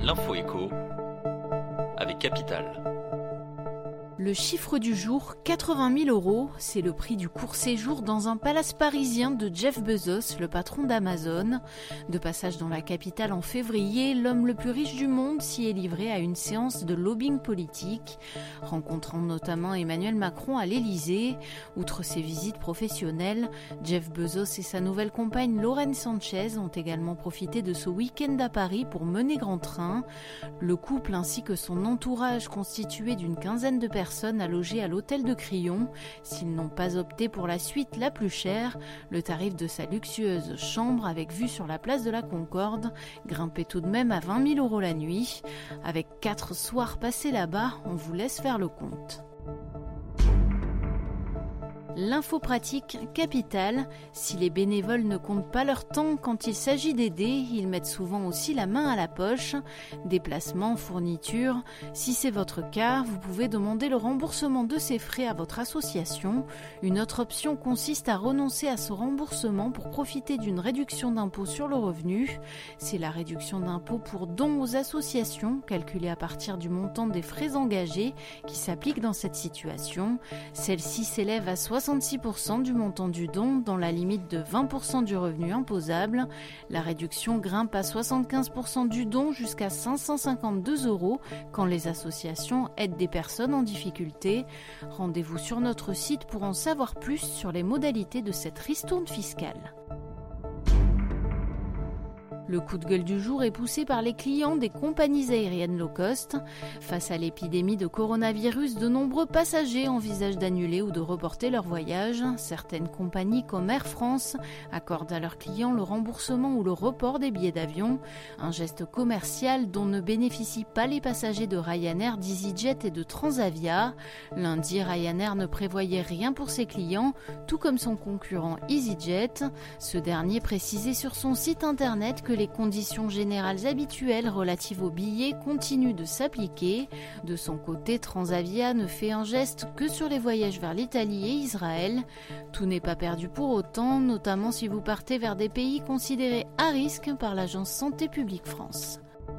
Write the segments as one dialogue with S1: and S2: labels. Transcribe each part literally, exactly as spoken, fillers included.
S1: L'info écho avec Capital.
S2: Le chiffre du jour, quatre-vingt mille euros, c'est le prix du court séjour dans un palace parisien de Jeff Bezos, le patron d'Amazon. De passage dans la capitale en février, l'homme le plus riche du monde s'y est livré à une séance de lobbying politique, rencontrant notamment Emmanuel Macron à l'Élysée. Outre ses visites professionnelles, Jeff Bezos et sa nouvelle compagne Lauren Sanchez ont également profité de ce week-end à Paris pour mener grand train. Le couple ainsi que son entourage constitué d'une quinzaine de personnes à loger à l'hôtel de Crillon. S'ils n'ont pas opté pour la suite la plus chère, le tarif de sa luxueuse chambre avec vue sur la place de la Concorde grimpait tout de même à vingt mille euros la nuit. Avec quatre soirs passés là-bas, on vous laisse faire le compte. L'info pratique Capital. Si les bénévoles ne comptent pas leur temps quand il s'agit d'aider, ils mettent souvent aussi la main à la poche. Déplacements, fournitures. Si c'est votre cas, vous pouvez demander le remboursement de ces frais à votre association. Une autre option consiste à renoncer à ce remboursement pour profiter d'une réduction d'impôt sur le revenu. C'est la réduction d'impôt pour dons aux associations, calculée à partir du montant des frais engagés, qui s'applique dans cette situation. Celle-ci s'élève à soixante pour cent du montant du don dans la limite de vingt pour cent du revenu imposable. La réduction grimpe à soixante-quinze pour cent du don jusqu'à cinq cent cinquante-deux euros quand les associations aident des personnes en difficulté. Rendez-vous sur notre site pour en savoir plus sur les modalités de cette ristourne fiscale. Le coup de gueule du jour est poussé par les clients des compagnies aériennes low cost. Face à l'épidémie de coronavirus, de nombreux passagers envisagent d'annuler ou de reporter leur voyage. Certaines compagnies comme Air France accordent à leurs clients le remboursement ou le report des billets d'avion. Un geste commercial dont ne bénéficient pas les passagers de Ryanair, d'EasyJet et de Transavia. Lundi, Ryanair ne prévoyait rien pour ses clients, tout comme son concurrent EasyJet. Ce dernier précisait sur son site internet que les conditions générales habituelles relatives aux billets continuent de s'appliquer. De son côté, Transavia ne fait un geste que sur les voyages vers l'Italie et Israël. Tout n'est pas perdu pour autant, notamment si vous partez vers des pays considérés à risque par l'agence Santé publique France.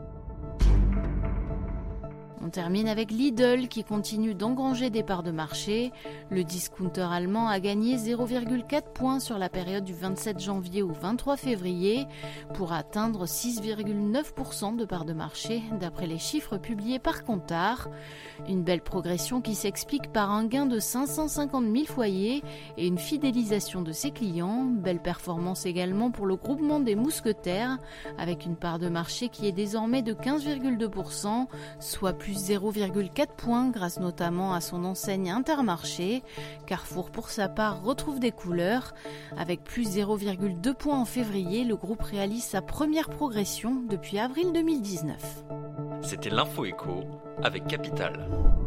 S2: On termine avec Lidl qui continue d'engranger des parts de marché. Le discounter allemand a gagné zéro virgule quatre points sur la période du vingt-sept janvier au vingt-trois février pour atteindre six virgule neuf pour cent de parts de marché d'après les chiffres publiés par Kantar. Une belle progression qui s'explique par un gain de cinq cent cinquante mille foyers et une fidélisation de ses clients. Belle performance également pour le groupement des mousquetaires avec une part de marché qui est désormais de quinze virgule deux pour cent, soit plus zéro virgule quatre points grâce notamment à son enseigne Intermarché. Carrefour pour sa part retrouve des couleurs. Avec plus zéro virgule deux points en février, le groupe réalise sa première progression depuis avril deux mille dix-neuf.
S1: C'était l'Info Écho avec Capital.